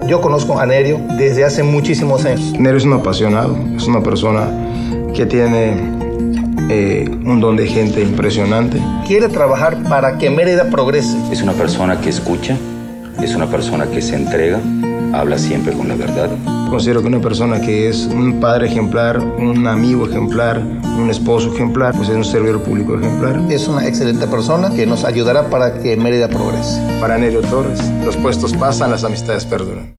Yo conozco a Nerio desde hace muchísimos años. Nerio es un apasionado, es una persona que tiene un don de gente impresionante. Quiere trabajar para que Mérida progrese. Es una persona que escucha, es una persona que se entrega, habla siempre con la verdad. Considero que una persona que es un padre ejemplar, un amigo ejemplar, un esposo ejemplar, pues es un servidor público ejemplar. Es una excelente persona que nos ayudará para que Mérida progrese. Para Nerio Torres, los puestos pasan, las amistades perduran.